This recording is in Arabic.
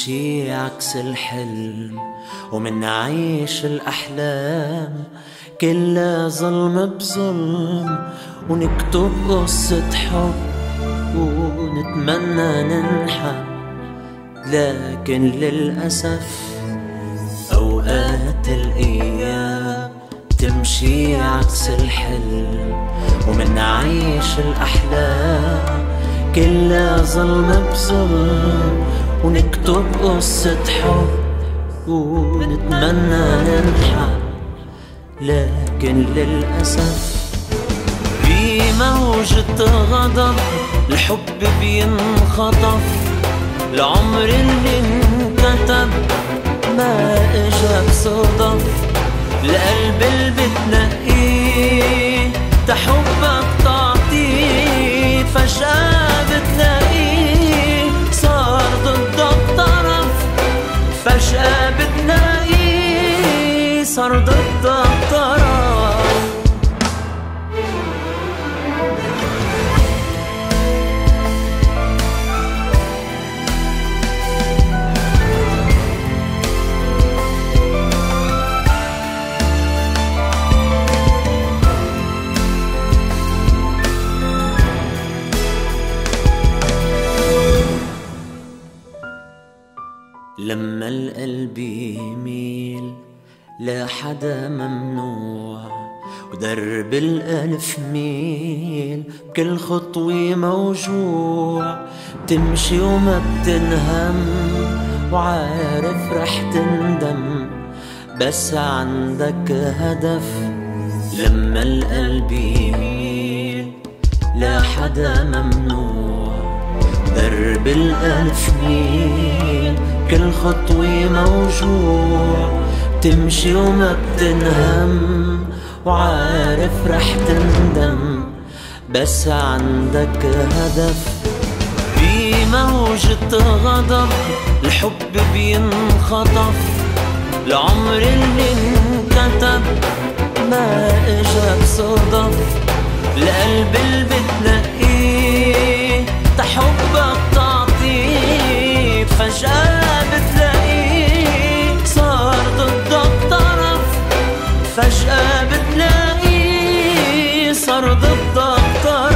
تمشي عكس الحلم ومنعيش الأحلام كلها ظلم بظلم، ونكتب قصة حب ونتمنى ننحب، لكن للأسف أوقات الأيام تمشي عكس الحلم ومنعيش الأحلام كلها ظلم بظلم، ونكتب قصة حب ونتمنى ننحب، لكن للأسف في موجة غضب الحب بينخطف، العمر اللي انكتب ما اجا بصدف، القلب اللي بتنقيه تحبك تعطيه فجأة بتلاقيه صار ضدك طرف، فجأة بتلاقيه صار ضدك طرف. لما القلب يميل لحدا ممنوع، ودرب الألف ميل بكل خطوة موجوع، تمشي وما بتنهم وعارف رح تندم بس عندك هدف. لما القلب يميل لحدا ممنوع، درب الألف ميل كل خطوة موجوع، تمشي وما بتنهم وعارف رح تندم بس عندك هدف. في موجة غضب الحب بينخطف، العمر اللي انكتب ما اجا بصدف، القلب اللي بتنقيه تحبك تعطيه فجأة بتلاقيه صار ضدك طرف، فجأة بتلاقيه صار ضدك طرف.